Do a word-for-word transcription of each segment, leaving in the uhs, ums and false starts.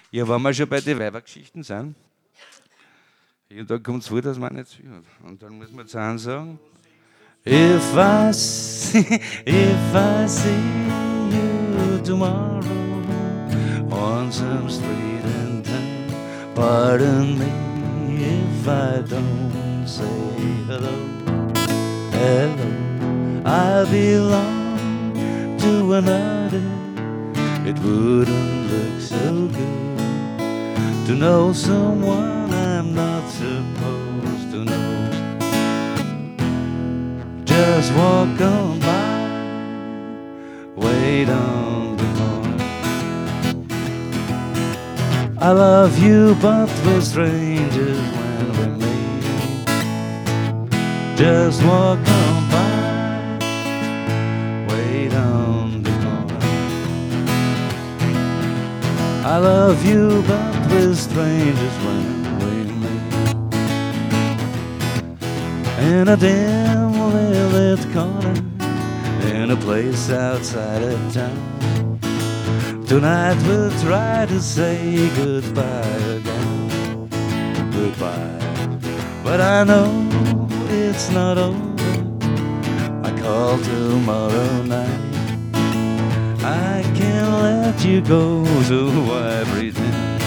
Ja, wenn wir schon bei den Weibergeschichten sind, ja, da kommt es vor, dass man nicht zuhört. Und dann muss man zu einem sagen, If I see, if I see you tomorrow on some street in town, pardon me if I don't say hello, hello. I belong to another. It wouldn't look so good to know someone I'm not supposed to know. Just walk on by, wait on the corner. I love you, but we're strangers when we meet. Just walk on by, wait on the corner. I love you, but we're strangers when we meet. In a dimly lit corner, in a place outside of town, tonight we'll try to say goodbye again, goodbye. But I know it's not over. I call tomorrow night. I can't let you go, so why pretend?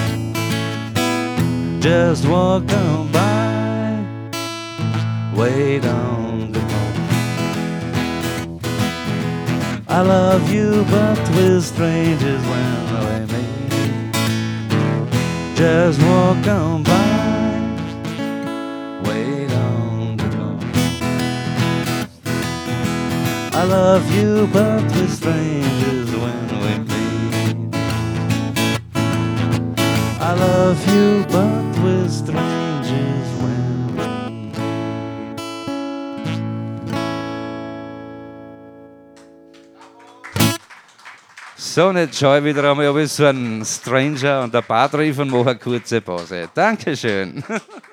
Just walk on by, wait on the corner. I love you, but we're strangers when we meet. Just walk on by, wait on the corner. I love you, but we're strangers when we meet. I love you, but we're strangers when we meet. So, und jetzt schaue ich wieder einmal, ob ich so ein Stranger und ein Paar treffe und mache eine kurze Pause. Dankeschön.